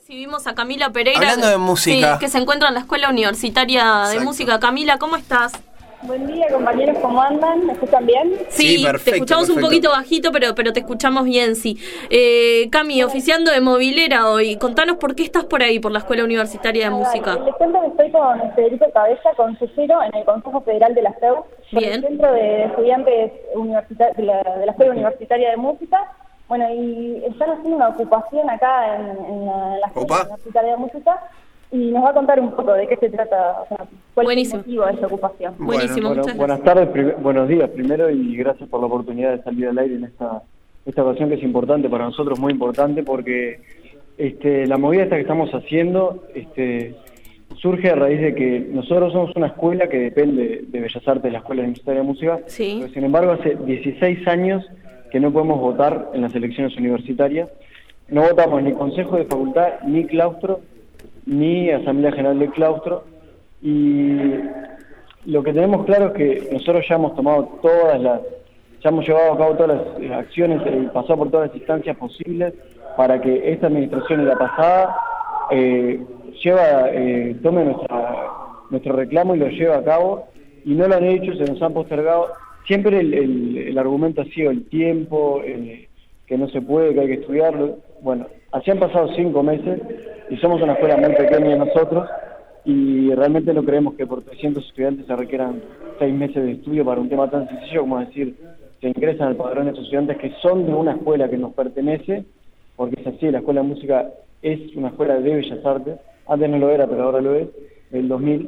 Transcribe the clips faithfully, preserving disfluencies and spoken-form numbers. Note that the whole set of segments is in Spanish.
Recibimos a Camila Pereira. Hablando de música. Sí, que se encuentra en la Escuela Universitaria Exacto. de Música. Camila, ¿cómo estás? Buen día, compañeros, ¿cómo andan? ¿Me escuchan bien? Sí, Sí, perfecto, te escuchamos perfecto. un poquito bajito, pero, pero te escuchamos bien, sí. Eh, Cami, oficiando de movilera hoy, contanos por qué estás por ahí, por la Escuela Universitaria de Música. Les cuento que estoy con Federico Cabeza, consejero en el Consejo Federal de la C E U, por Bien. el Centro de Estudiantes universita- de, la, de la Escuela Universitaria de Música. Bueno, y están haciendo una ocupación acá en, en la, en la Escuela Opa. Universitaria de Música y nos va a contar un poco de qué se trata, o sea, cuál Buenísimo. es el motivo de esa ocupación. Buenísimo, Bueno, muchas buenas gracias. tardes, prim- buenos días primero y gracias por la oportunidad de salir al aire en esta, esta ocasión que es importante para nosotros, muy importante porque este, la movida esta que estamos haciendo este, surge a raíz de que nosotros somos una escuela que depende de Bellas Artes, la Escuela Universitaria de Música, Sí. pero sin embargo hace dieciséis años que no podemos votar en las elecciones universitarias, no votamos ni Consejo de Facultad, ni Claustro, ni Asamblea General del Claustro, y lo que tenemos claro es que nosotros ya hemos tomado todas las, ya hemos llevado a cabo todas las eh, acciones y pasado por todas las instancias posibles para que esta administración y la pasada eh, lleva, eh, tome nuestra, nuestro reclamo y lo lleve a cabo, y no lo han hecho, se nos han postergado. Siempre el, el, el argumento ha sido el tiempo, eh, que no se puede, que hay que estudiarlo. Bueno, así han pasado cinco meses y somos una escuela muy pequeña nosotros y realmente no creemos que por trescientos estudiantes se requieran seis meses de estudio para un tema tan sencillo como decir que ingresan al padrón de esos estudiantes que son de una escuela que nos pertenece, porque es así, la Escuela de Música es una escuela de Bellas Artes, antes no lo era, pero ahora lo es, del dos mil,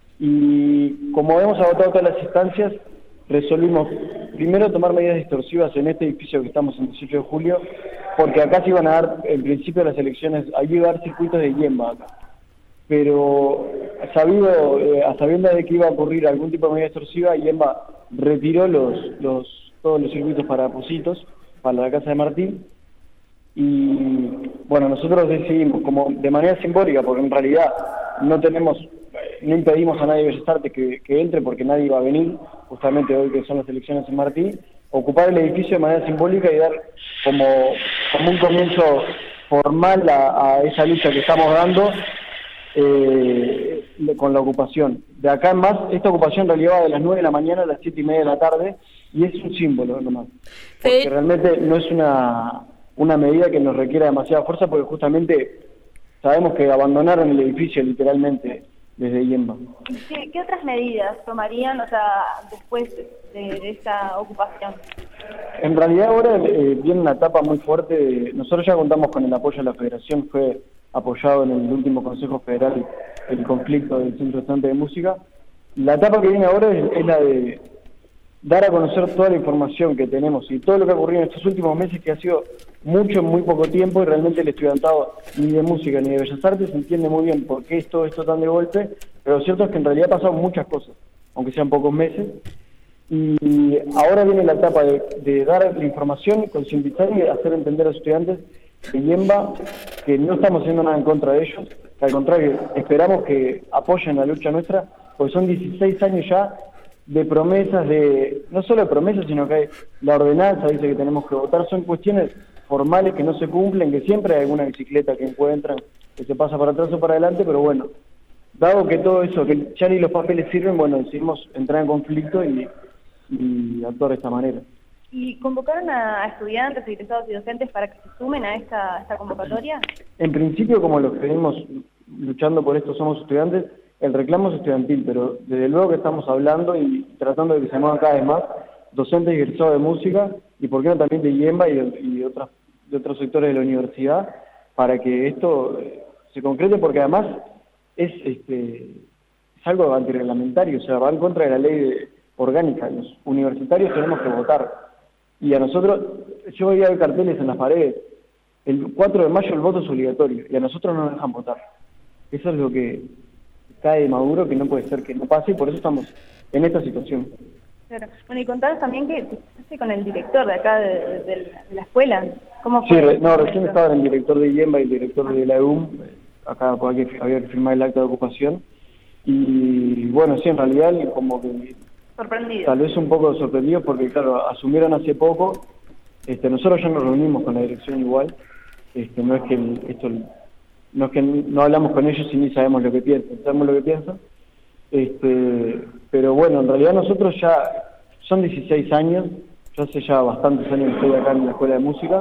y como hemos agotado todas las instancias, resolvimos primero tomar medidas distorsivas en este edificio que estamos en dieciocho de julio, porque acá se iban a dar, en principio de las elecciones, ahí iba a dar circuitos de yemba acá. Pero sabido, eh, a sabiendas de que iba a ocurrir algún tipo de medida distorsiva, Yemba retiró los, los, todos los circuitos para Positos, para la Casa de Martín, y bueno, nosotros decidimos, como de manera simbólica, porque en realidad no tenemos, no impedimos a nadie de Bellas Artes que, que entre, porque nadie iba a venir, justamente hoy que son las elecciones en Martín, ocupar el edificio de manera simbólica y dar como, como un comienzo formal a, a esa lucha que estamos dando eh, con la ocupación. De acá en más, esta ocupación en realidad va de las nueve de la mañana a las siete y media de la tarde, y es un símbolo nomás, porque Fede- realmente no es una, una medida que nos requiera demasiada fuerza, porque justamente sabemos que abandonaron el edificio literalmente desde Yemba. ¿Qué, ¿Qué otras medidas tomarían, o sea, después de, de esta ocupación? En realidad ahora eh, viene una etapa muy fuerte. De, nosotros ya contamos con el apoyo de la Federación, fue apoyado en el último Consejo Federal el conflicto del Centro Estudiante de Música. La etapa que viene ahora es, es la de dar a conocer toda la información que tenemos y todo lo que ha ocurrido en estos últimos meses, que ha sido mucho en muy poco tiempo, y realmente el estudiantado ni de música ni de Bellas Artes entiende muy bien por qué es todo esto tan de golpe, pero lo cierto es que en realidad han pasado muchas cosas, aunque sean pocos meses, y ahora viene la etapa de, de dar la información, concientizar y hacer entender a los estudiantes de Yemba que no estamos haciendo nada en contra de ellos, que al contrario, esperamos que apoyen la lucha nuestra, porque son dieciséis años ya de promesas, de no solo de promesas, sino que hay, la ordenanza dice que tenemos que votar, son cuestiones formales que no se cumplen, que siempre hay alguna bicicleta que encuentran, que se pasa para atrás o para adelante, pero bueno, dado que todo eso, que ya ni los papeles sirven, bueno, decidimos entrar en conflicto y, y actuar de esta manera. ¿Y convocaron a estudiantes, egresados y docentes para que se sumen a esta, esta convocatoria? En principio, como los que venimos luchando por esto somos estudiantes, el reclamo es estudiantil, pero desde luego que estamos hablando y tratando de que se muevan cada vez más docentes y egresados de música, y por qué no también de Yemba y de, y de, otras, de otros sectores de la universidad, para que esto eh, se concrete, porque además es, este, es algo antirreglamentario, o sea, va en contra de la ley de, orgánica. Los universitarios tenemos que votar, y a nosotros, yo veía ver carteles en las paredes, el cuatro de mayo el voto es obligatorio, y a nosotros no nos dejan votar. Eso es lo que cae de Maduro, que no puede ser que no pase, y por eso estamos en esta situación. Claro. Bueno, y contaros también que estás con el director de acá de, de, de la escuela. ¿Cómo Sí, fue? re, no, recién estaba el director de Yemba y el director de la E U M, acá había que, había que firmar el acta de ocupación, y bueno, sí, en realidad como que Sorprendido. tal vez un poco sorprendido, porque claro, asumieron hace poco, este, nosotros ya nos reunimos con la dirección igual, este, no es que el, esto no es que no hablamos con ellos y ni sabemos lo que piensan, sabemos lo que piensan. Este, pero bueno, en realidad nosotros ya, son dieciséis años, yo hace ya bastantes años que estoy acá en la Escuela de Música,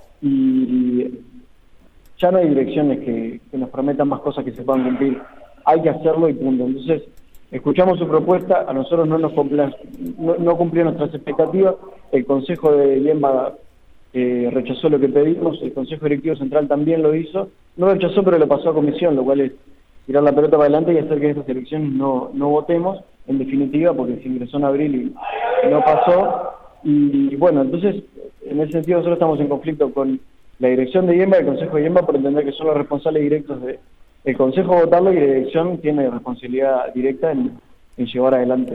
y ya no hay direcciones que, que nos prometan más cosas que se puedan cumplir. Hay que hacerlo y punto. Entonces, escuchamos su propuesta, a nosotros no nos compla, no, no cumplió nuestras expectativas, el Consejo de Yemba eh, rechazó lo que pedimos, el Consejo Directivo Central también lo hizo, no lo rechazó pero lo pasó a comisión, lo cual es tirar la pelota para adelante y hacer que en estas elecciones no, no votemos, en definitiva, porque se ingresó en abril y no pasó. Y bueno, entonces, en ese sentido nosotros estamos en conflicto con la dirección de Yemba y el Consejo de Yemba por entender que son los responsables directos de el Consejo votarlo, y la dirección tiene responsabilidad directa en, en llevar adelante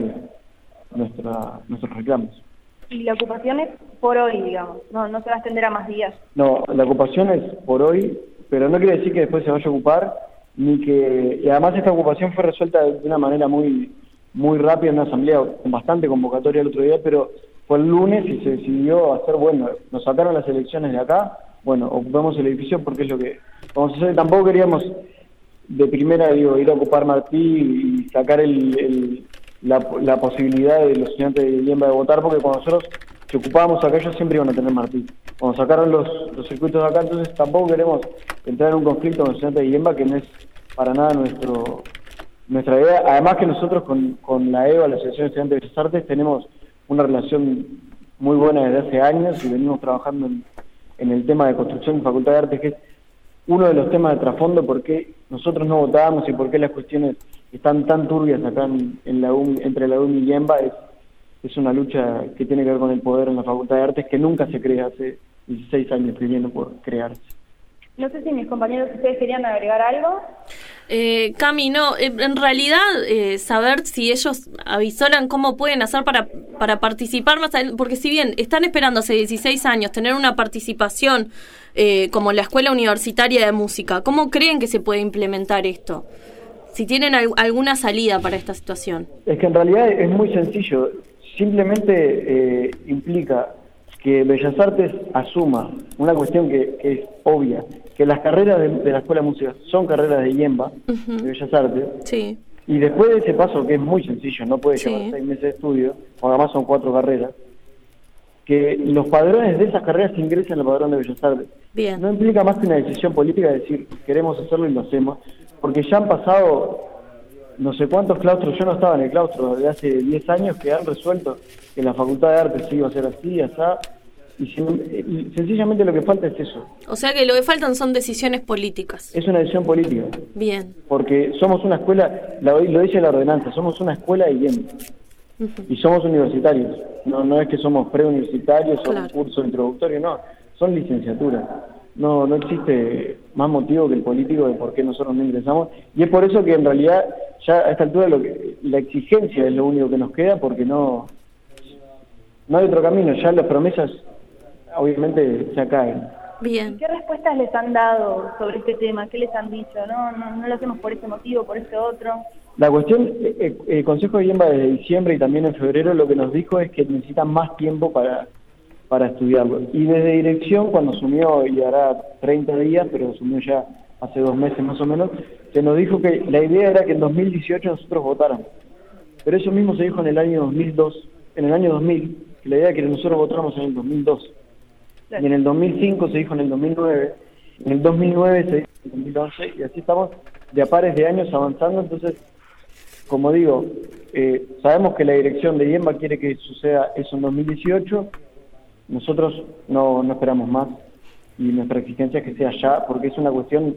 nuestra, nuestros reclamos. Y la ocupación es por hoy, digamos, no, no se va a extender a más días. No, la ocupación es por hoy, pero no quiere decir que después se vaya a ocupar, ni que... Y además esta ocupación fue resuelta de una manera muy muy rápida en una asamblea, con bastante convocatoria el otro día, pero fue el lunes y se decidió hacer, bueno, nos sacaron las elecciones de acá, bueno, ocupemos el edificio porque es lo que vamos a hacer. Tampoco queríamos de primera, digo, ir a ocupar Martí y sacar el, el, la, la posibilidad de los estudiantes de Yemba de votar, porque cuando nosotros que ocupábamos acá ellos siempre iban a tener Martí. Cuando sacaron los, los circuitos de acá, entonces tampoco queremos entrar en un conflicto con los estudiantes de Yemba, que no es para nada nuestro nuestra idea. Además que nosotros con, con la E V A, la Asociación de Estudiantes de Bellas Artes, tenemos una relación muy buena desde hace años y venimos trabajando en, en el tema de construcción de Facultad de Artes, que es uno de los temas de trasfondo, por qué nosotros no votábamos y por qué las cuestiones están tan turbias acá en, en la U M, entre la U M y Yemba. Es, es una lucha que tiene que ver con el poder en la Facultad de Artes, que nunca se crea, hace dieciséis años que viene por crearse. No sé si mis compañeros, ustedes querían agregar algo. Eh, Cami, no, eh, en realidad eh, saber si ellos avisoran cómo pueden hacer para, para participar más, porque si bien están esperando hace dieciséis años tener una participación eh, como la Escuela Universitaria de Música, ¿cómo creen que se puede implementar esto? Si tienen al, alguna salida para esta situación. Es que en realidad es muy sencillo, simplemente eh, implica que Bellas Artes asuma una cuestión que, que es obvia, que las carreras de, de la Escuela de Música son carreras de Yemba, uh-huh. de Bellas Artes, sí. Y después de ese paso, que es muy sencillo, no puede llevar sí. seis meses de estudio, o además son cuatro carreras, que los padrones de esas carreras ingresen al padrón de Bellas Artes. Bien. No implica más que una decisión política de decir, queremos hacerlo y lo hacemos, porque ya han pasado no sé cuántos claustros, yo no estaba en el claustro de hace diez años, que han resuelto que la Facultad de Artes iba a ser así, así, y, y sencillamente lo que falta es eso. O sea que lo que faltan son decisiones políticas. Es una decisión política. Bien. Porque somos una escuela, lo, lo dice la ordenanza, somos una escuela de Yemba. Uh-huh. Y somos universitarios. No, no es que somos preuniversitarios claro. o un curso introductorio, no. Son licenciaturas. No, no existe más motivo que el político de por qué nosotros no ingresamos. Y es por eso que en realidad ya a esta altura lo que, la exigencia es lo único que nos queda, porque no, no hay otro camino. Ya las promesas obviamente se caen. Bien. ¿Qué respuestas les han dado sobre este tema? ¿Qué les han dicho? No, no, no lo hacemos por este motivo, por este otro. La cuestión, eh, el Consejo de Yemba desde diciembre y también en febrero lo que nos dijo es que necesitan más tiempo para, para estudiarlo. Y desde dirección, cuando asumió, y hará treinta días, pero asumió ya hace dos meses más o menos, se nos dijo que la idea era que en dos mil dieciocho nosotros votáramos. Pero eso mismo se dijo en el año dos mil dos, en el año dos mil, que la idea era que nosotros votáramos en el dos mil dos. Y en el dos mil cinco se dijo en el dos mil nueve, en el dos mil nueve se dijo en el dos mil once, y así estamos de a pares de años avanzando. Entonces, como digo, eh, sabemos que la dirección de Yemba quiere que suceda eso en dos mil dieciocho, nosotros no, no esperamos más, y nuestra exigencia es que sea ya, porque es una cuestión,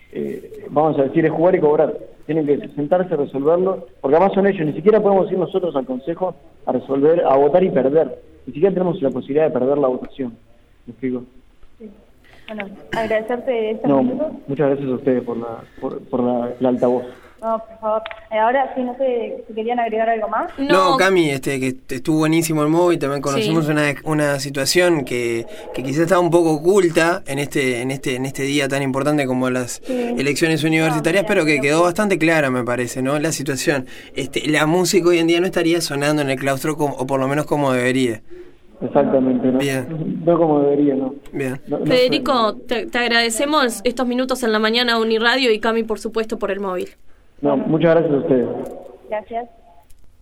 eh, vamos a decir, es jugar y cobrar. Tienen que sentarse a resolverlo, porque además son ellos, ni siquiera podemos ir nosotros al Consejo a resolver, a votar y perder, ni siquiera tenemos la posibilidad de perder la votación. ¿Me explico? Sí. Bueno, agradecerte estos no, minutos. Muchas gracias a ustedes por la por, por la, la altavoz. No, por favor. Eh, ahora sí, no sé si querían agregar algo más. No, no Cami, este, que estuvo buenísimo el móvil, también conocimos sí. una una situación que, que quizás estaba un poco oculta en este en este en este día tan importante como las sí. elecciones universitarias, no, pero que quedó bastante clara, me parece, ¿no? La situación. Este, la música hoy en día no estaría sonando en el claustro como, o por lo menos como debería. Exactamente, ¿no? Bien. No como debería, ¿no? Bien. No, no Federico, te, te agradecemos estos minutos en la mañana a Uniradio y Cami, por supuesto, por el móvil. No, muchas gracias a ustedes. Gracias.